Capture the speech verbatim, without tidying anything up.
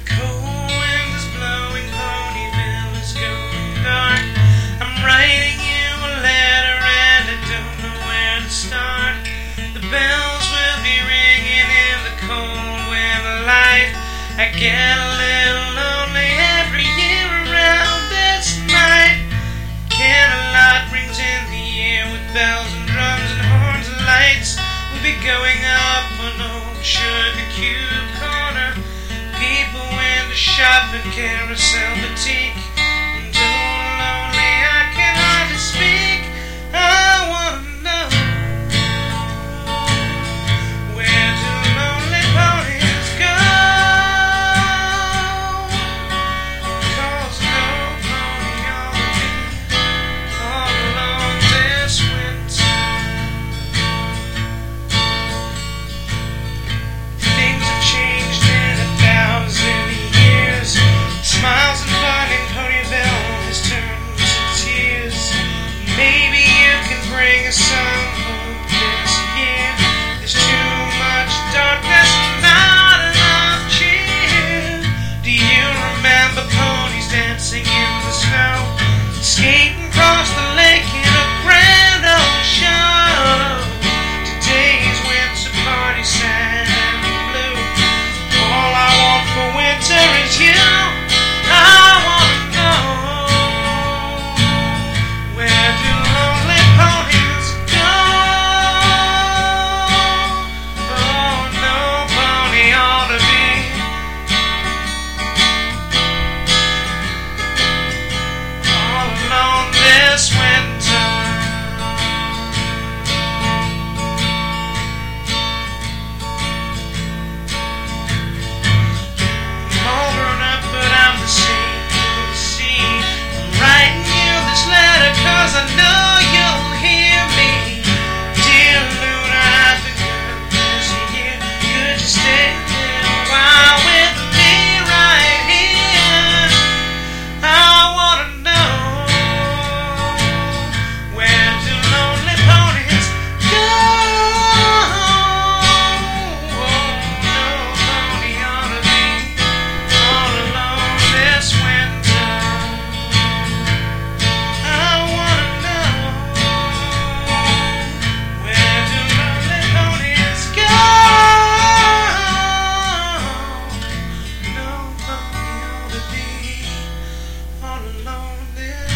The cold wind is blowing, Ponyville is going dark. I'm writing you a letter and I don't know where to start. The bells will be ringing in the cold winter light. I get a little lonely every year around this night. Candlelight rings in the air with bells and drums and horns and lights. We'll be going up an old sugar cube corner. People went to shop at Carousel Boutique. I'm so lonely I can hardly speak. I wanna know, where do lonely ponies go? 'Cause no pony ought to be all alone this winter. Things have changed in a thousand years. Smiles and fun in Ponyville has turned to tears. Maybe you can bring us some hope this year. There's too much darkness and not enough cheer. Do you remember ponies dancing in the snow, skating across the lake in a grand old show? Today's winter party sad and blue. All I want for winter is you. I wanna know, where do lonely ponies go? Oh, no pony ought to be all alone this winter. I'm all grown up, but I'm the same, you see. I'm writing you this letter 'cause I know you'll hear me. Dear Luna, I've been good this year. Could you stay a little while with me right here? I wanna know, where do lonely ponies go? Oh, no pony ought to be all alone this winter. I wanna know, where do lonely ponies go? No pony ought to be all alone this